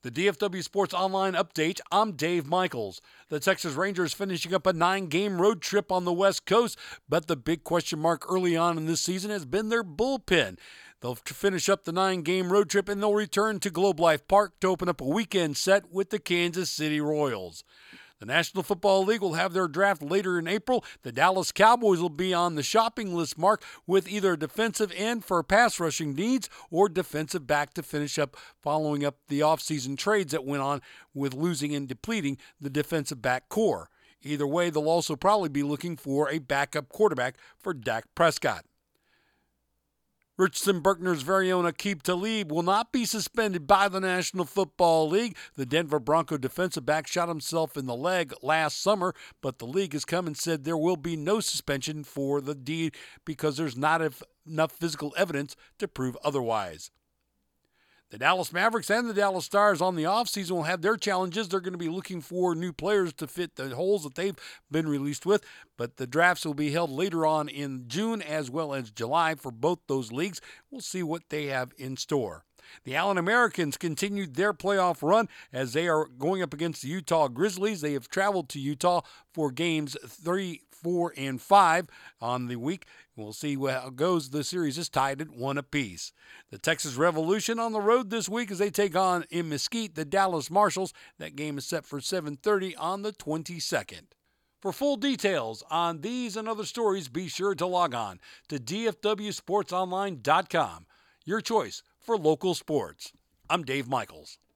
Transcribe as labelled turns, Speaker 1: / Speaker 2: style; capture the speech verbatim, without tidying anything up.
Speaker 1: The D F W Sports Online update, I'm Dave Michaels. The Texas Rangers finishing up a nine-game road trip on the West Coast, but the big question mark early on in this season has been their bullpen. They'll finish up the nine-game road trip and they'll return to Globe Life Park to open up a weekend set with the Kansas City Royals. The National Football League will have their draft later in April. The Dallas Cowboys will be on the shopping list mark with either a defensive end for pass rushing needs or defensive back to finish up following up the offseason trades that went on with losing and depleting the defensive back core. Either way, they'll also probably be looking for a backup quarterback for Dak Prescott. Richardson Berkner's very own Aqib Talib will not be suspended by the National Football League. The Denver Bronco defensive back shot himself in the leg last summer, but the league has come and said there will be no suspension for the deed because there's not enough physical evidence to prove otherwise. The Dallas Mavericks and the Dallas Stars on the offseason will have their challenges. They're going to be looking for new players to fit the holes that they've been released with, but the drafts will be held later on in June as well as July for both those leagues. We'll see what they have in store. The Allen Americans continued their playoff run as they are going up against the Utah Grizzlies. They have traveled to Utah for games three, four, and five on the week. We'll see how it goes. The series is tied at one apiece. The Texas Revolution on the road this week as they take on in Mesquite the Dallas Marshals. That game is set for seven thirty on the twenty-second. For full details on these and other stories, be sure to log on to D F W sports online dot com. Your choice for local sports. I'm Dave Michaels.